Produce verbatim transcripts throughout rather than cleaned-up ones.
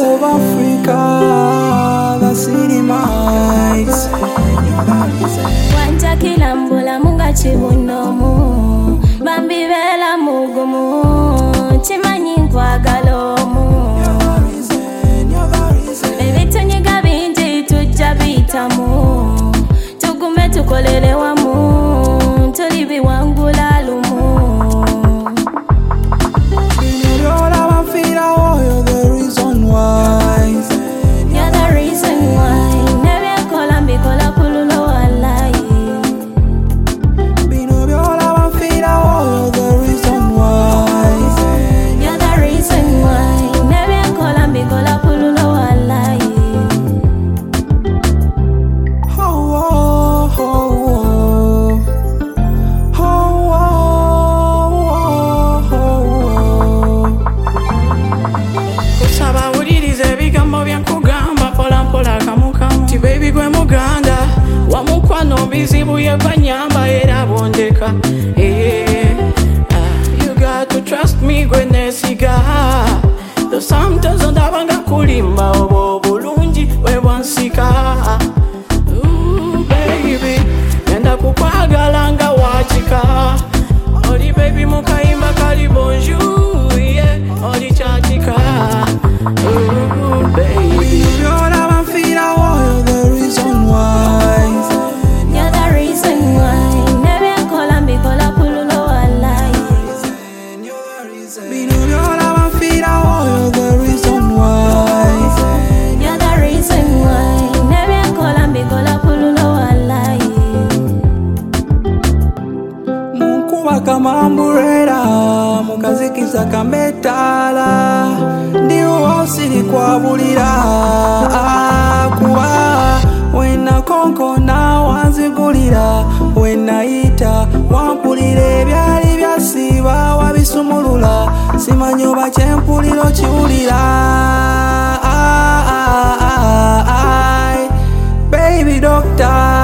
of Africa, the city mics. Wanja kilambula munga chibunomu, bambi bela mugumu, chimanyi nkwagalomu. Baby tunyiga binji tujja bitamu, tugume tukolele wamu, tuli biwangula lumu. Baby gwe muganda wamukwano bizibu yebanyamba era bondeka eh uh, you got to trust me gwe nesiga though sometimes ndabanga kulimba obo bulungi webansika ooh baby nenda kukwagala nga wachika oli baby mukayimba kali bonjour yeah oli chatika ooh baby Kamamburera mukazikisa kametala ndiwo siri kwabulira kuba wena konko na wanzigulira wena ita wampulira ebyali byasiba wabisumulula simanyoba kyempuliro kiwulira baby doctor.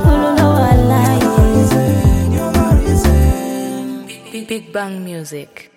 Big Bang Music.